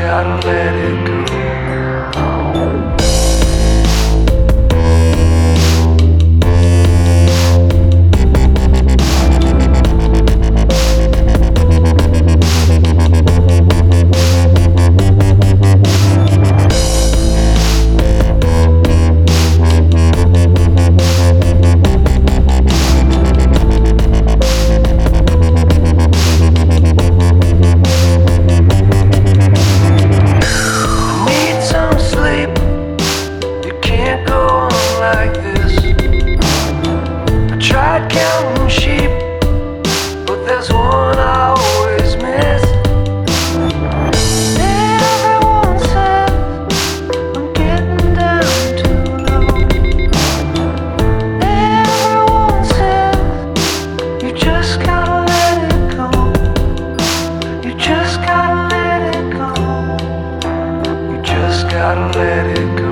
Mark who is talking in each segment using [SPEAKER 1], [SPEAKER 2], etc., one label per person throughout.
[SPEAKER 1] gotta let it go. Like this, I tried counting sheep, but there's one I always miss. Everyone says I'm getting down too low. Everyone says you just gotta let it go. You just gotta let it go. You just gotta let it go.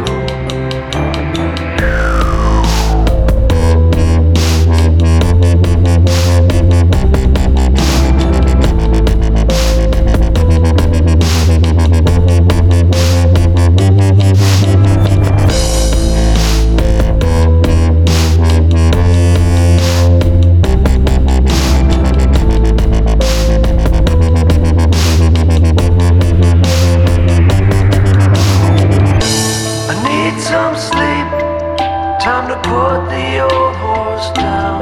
[SPEAKER 1] Some sleep, time to put the old horse down.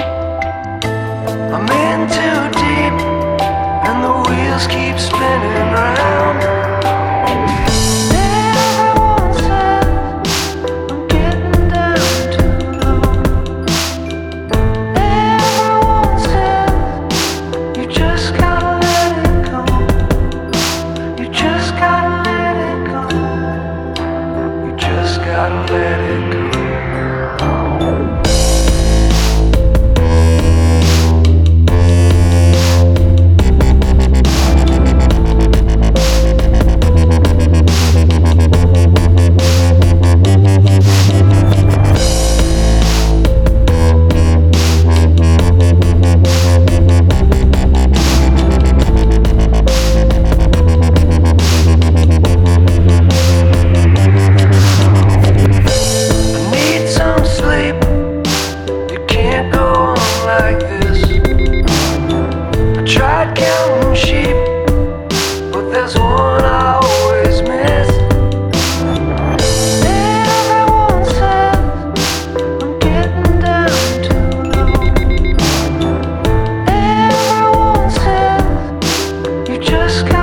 [SPEAKER 1] I'm in too deep, and the wheels keep spinning round. Everyone says I'm getting down too low. Everyone says you just gotta let it go. You just gotta let it go. Just gotta let it go. Like this, I tried counting sheep, but there's one I always miss. Everyone says I'm getting down too low. Everyone says you just got